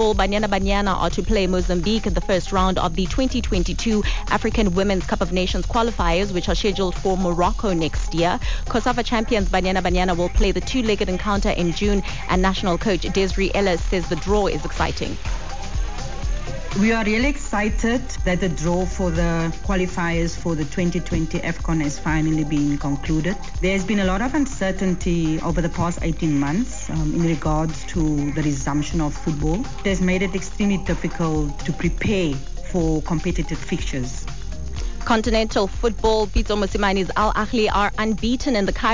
football, Banyana Banyana are to play Mozambique in the first round of the 2022 African Women's Cup of Nations qualifiers, which are scheduled for Morocco next year. COSAFA champions Banyana Banyana will play the two-legged encounter in June, and national coach Desiree Ellis says the draw is exciting. We are really excited that the draw for the qualifiers for the 2020 AFCON has finally been concluded. There's been a lot of uncertainty over the past 18 months in regards to the resumption of football. It has made it extremely difficult to prepare for competitive fixtures. Continental football, Pitso Mosimani's Al Ahly are unbeaten in the